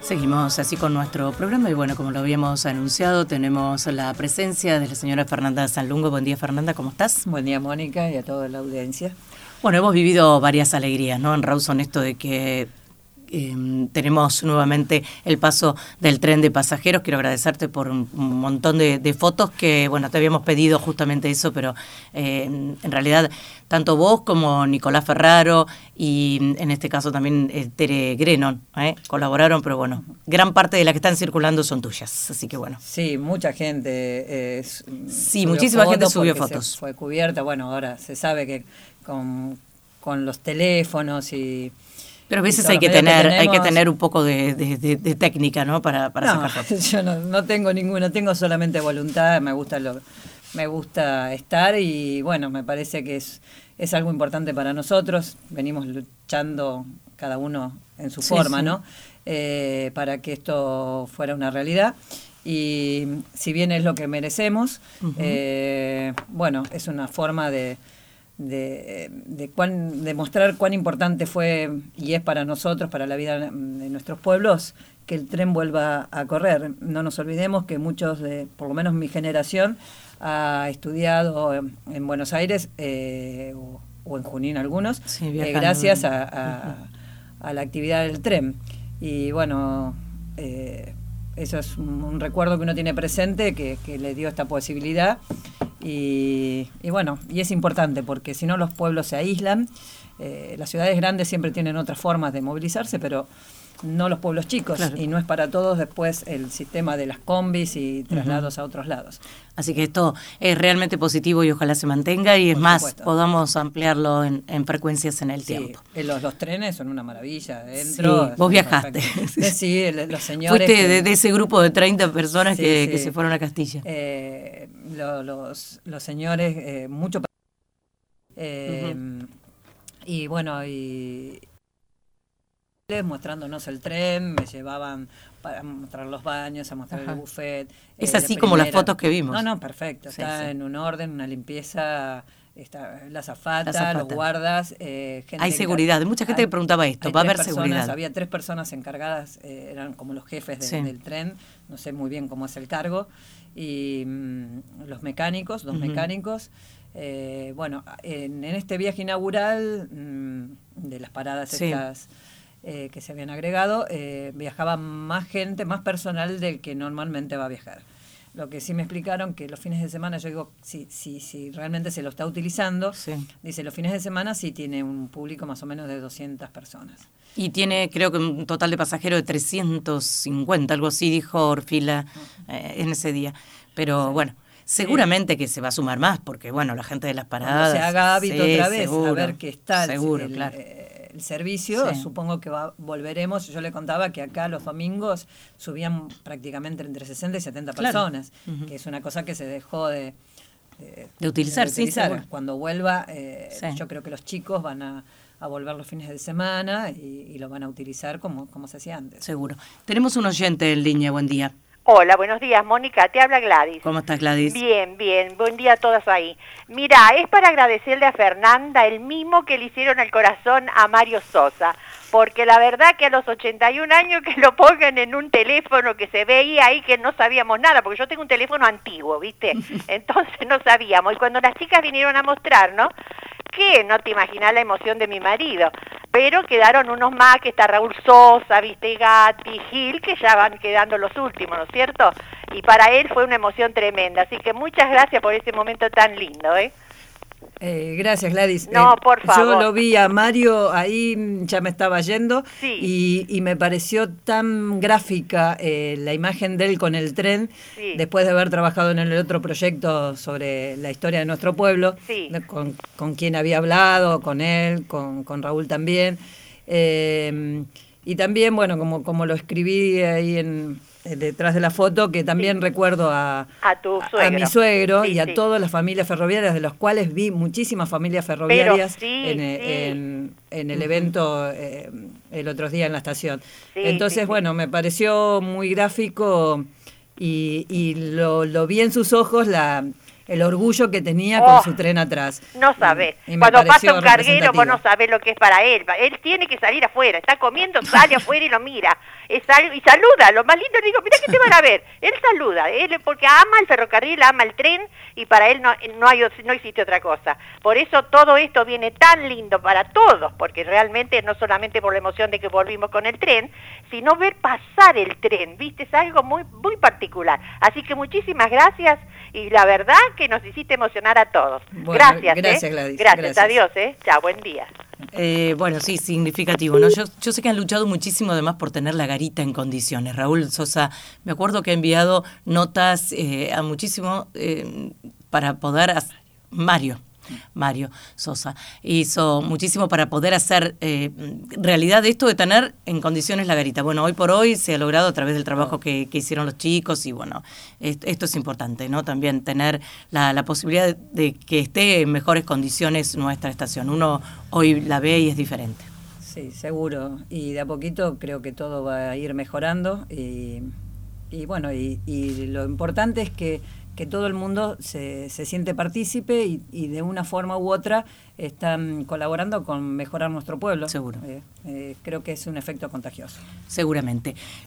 Seguimos así con nuestro programa y bueno, como lo habíamos anunciado, tenemos la presencia de la señora Fernanda Sanlungo. Buen día, Fernanda, ¿cómo estás? Buen día, Mónica, y a toda la audiencia. Bueno, hemos vivido varias alegrías, ¿no? En Rawson, esto de que tenemos nuevamente el paso del tren de pasajeros. Quiero agradecerte por un montón de fotos que, bueno, te habíamos pedido justamente eso, pero en realidad tanto vos como Nicolás Ferraro y en este caso también Tere Grenon colaboraron, pero bueno, gran parte de las que están circulando son tuyas, así que bueno. Sí, mucha gente sí, muchísima gente subió fotos. Fue cubierta, bueno, ahora se sabe que con los teléfonos y... Pero a veces hay que tener un poco de técnica, ¿no? Para sacar fotos. Yo no tengo ninguna, tengo solamente voluntad, me gusta estar y bueno, me parece que es algo importante para nosotros. Venimos luchando cada uno en su forma, sí. ¿No? Para que esto fuera una realidad. Y si bien es lo que merecemos, bueno, es una forma de mostrar cuán importante fue y es para nosotros, para la vida de nuestros pueblos, que el tren vuelva a correr. No nos olvidemos que muchos por lo menos mi generación, ha estudiado en Buenos Aires o en Junín algunos, sí, gracias a la actividad del tren. Y bueno, eso es un recuerdo que uno tiene presente, que le dio esta posibilidad. Y bueno, y es importante porque si no los pueblos se aíslan. Las ciudades grandes siempre tienen otras formas de movilizarse, pero no los pueblos chicos, claro. Y no es para todos después el sistema de las combis y traslados a otros lados. Así que esto es realmente positivo y ojalá se mantenga y es más, podamos ampliarlo en frecuencias en el tiempo. Los trenes son una maravilla. Dentro, sí, vos viajaste. Sí, los señores... Fuiste de ese grupo de 30 personas que se fueron a Castilla. Los señores, mucho... Y bueno, mostrándonos el tren, me llevaban para mostrar los baños, a mostrar el buffet. Es así como las fotos que vimos. No, perfecto. Está en un orden, una limpieza, está la azafata, los guardas. Hay seguridad. Mucha gente que preguntaba esto, ¿va a haber seguridad? Había 3 personas encargadas, eran como los jefes del tren, no sé muy bien cómo es el cargo, y los mecánicos, 2 mecánicos. Bueno, en este viaje inaugural de las paradas estas que se habían agregado, viajaba más gente, más personal del que normalmente va a viajar. Lo que sí me explicaron que los fines de semana, yo digo, si realmente se lo está utilizando, dice, los fines de semana sí tiene un público más o menos de 200 personas. Y tiene, creo que un total de pasajeros de 350, algo así dijo Orfila en ese día. Pero bueno, seguramente que se va a sumar más, porque bueno, la gente de las paradas... Cuando se haga hábito otra vez, seguro, a ver qué está el servicio, supongo que volveremos. Yo le contaba que acá los domingos subían prácticamente entre 60 y 70 personas, que es una cosa que se dejó de utilizar. Sí, cuando vuelva, yo creo que los chicos van a volver los fines de semana y lo van a utilizar como se hacía antes. Seguro. Tenemos un oyente en línea, buen día. Hola, buenos días, Mónica, te habla Gladys. ¿Cómo estás, Gladys? Bien, buen día a todas ahí. Mira, es para agradecerle a Fernanda el mimo que le hicieron al corazón a Mario Sosa, porque la verdad que a los 81 años que lo pongan en un teléfono que se veía ahí que no sabíamos nada, porque yo tengo un teléfono antiguo, ¿viste? Entonces no sabíamos, y cuando las chicas vinieron a mostrar, ¿no? Que no te imaginas la emoción de mi marido, pero quedaron unos más, que está Raúl Sosa, viste, Gatti, Gil, que ya van quedando los últimos, ¿no es cierto? Y para él fue una emoción tremenda, así que muchas gracias por ese momento tan lindo, ¿eh? Gracias, Gladys. No, por favor. Yo lo vi a Mario, ahí ya me estaba yendo, y me pareció tan gráfica la imagen de él con el tren, después de haber trabajado en el otro proyecto sobre la historia de nuestro pueblo, con quien había hablado, con él, con Raúl también. Y también, bueno, como lo escribí ahí detrás de la foto, que también recuerdo a mi suegro y a todas las familias ferroviarias, de los cuales vi muchísimas familias ferroviarias en el evento el otro día en la estación. Entonces, bueno, me pareció muy gráfico y lo vi en sus ojos el orgullo que tenía con su tren atrás. No sabés. Cuando pasa un carguero, vos no sabés lo que es para él. Él tiene que salir afuera. Está comiendo, sale afuera y lo mira. es algo, y saluda, lo más lindo, digo, mira que te van a ver, él saluda, él porque ama el ferrocarril, ama el tren, y para él no existe otra cosa. Por eso todo esto viene tan lindo para todos, porque realmente no solamente por la emoción de que volvimos con el tren, sino ver pasar el tren, ¿viste? Es algo muy, muy particular. Así que muchísimas gracias, y la verdad que nos hiciste emocionar a todos. Bueno, gracias, Gladys. Gracias, adiós, Chao, buen día. Bueno, sí, significativo, ¿no? Yo sé que han luchado muchísimo además por tener la garita en condiciones. Raúl Sosa, me acuerdo que ha enviado notas a muchísimo para poder... Mario Sosa hizo muchísimo para poder hacer realidad esto de tener en condiciones la garita. Bueno, hoy por hoy se ha logrado a través del trabajo que hicieron los chicos y bueno, esto es importante, ¿no? También tener la posibilidad de que esté en mejores condiciones nuestra estación. Uno hoy la ve y es diferente. Sí, seguro. Y de a poquito creo que todo va a ir mejorando y bueno, y lo importante es que todo el mundo se siente partícipe y de una forma u otra están colaborando con mejorar nuestro pueblo. Seguro. Creo que es un efecto contagioso. Seguramente.